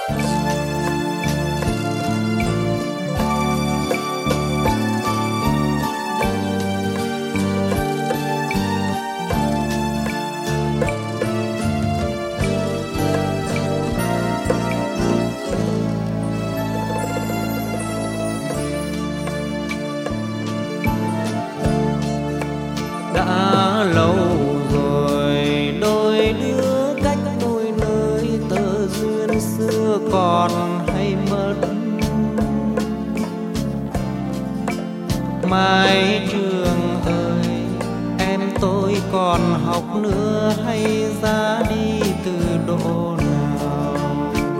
Đã lâu rồi đôi đứa cách đôi nơi, tơ duyên xưa còn hay mất. Mái trường ơi, em tôi còn học nữa hay ra đi từ độ nào?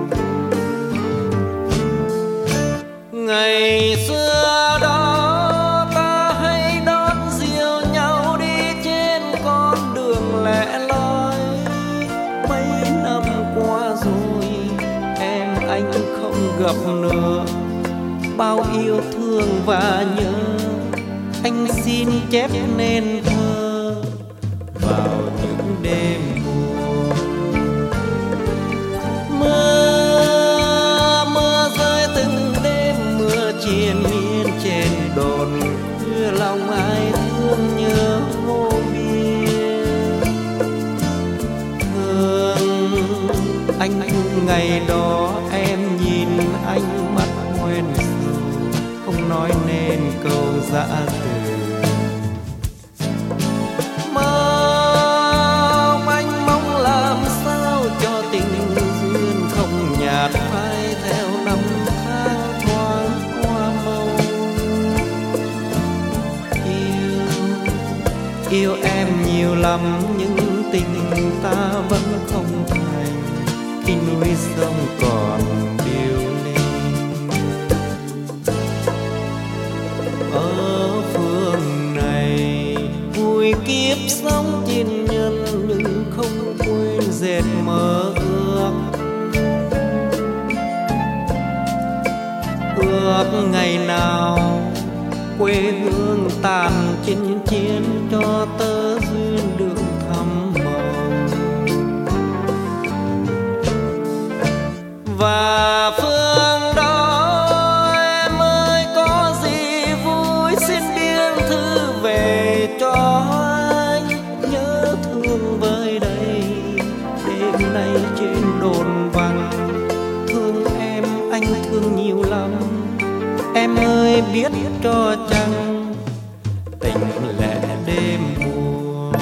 Ngày xưa đó anh không gặp nữa, bao yêu thương và nhớ anh xin chép nên thơ vào những đêm buồn. Mưa rơi từng đêm, mưa triền miên trên đồn khuya, lòng ai thương nhớ vô biên. Thương anh ngày đó em nhìn anh mắt quen rồi, không nói nên câu dã từ. Anh mong làm sao cho tình duyên không nhạt phai theo năm tháng thoáng qua màu. Yêu em nhiều lắm nhưng tình ta vẫn không thành, khi núi sông còn điêu linh. Ở phương này vui kiếp sống trên nhân, nhưng không quên dệt mơ ước. Ước ngày nào quê hương tàn chinh chiến, cho tơ duyên được thắm màu. Và phương đó em ơi, có gì vui xin biên thư về cho anh. Nhớ thương với đây đêm nay trên đồn vắng, thương em anh thương nhiều lắm. Em ơi biết cho chăng tình lẽ đêm buồn.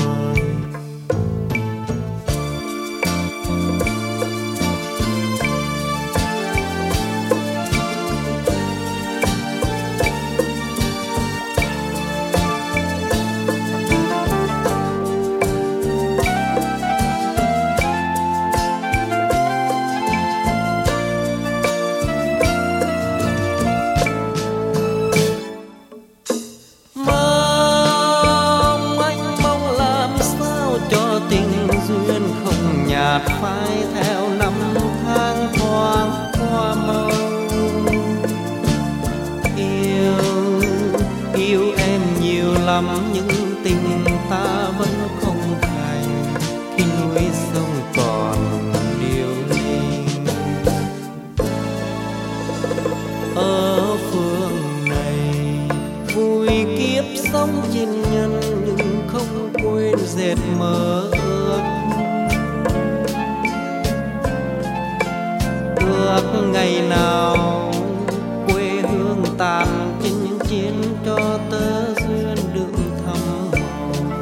Nhạt phai theo năm tháng thoáng qua màu. Yêu em nhiều lắm nhưng tình ta vẫn không thành, khi núi sông còn điêu linh. Ở phương này vui kiếp sống trên nhân, nhưng không quên dệt mơ ước. Ước ngày nào quê hương tàn chinh chiến, cho tơ duyên đựng thắm màu.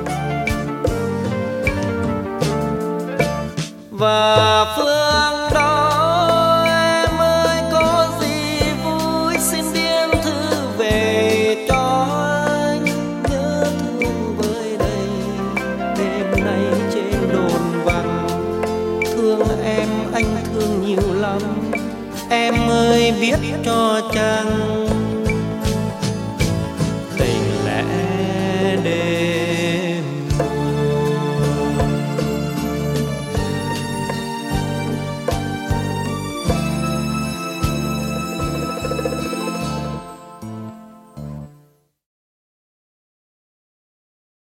Và phương đó em ơi, có gì vui xin biên thư về cho anh. Nhớ thương với đây đêm nay trên đồn vắng, thương em anh thương nhiều lắm. Em ơi biết cho chăng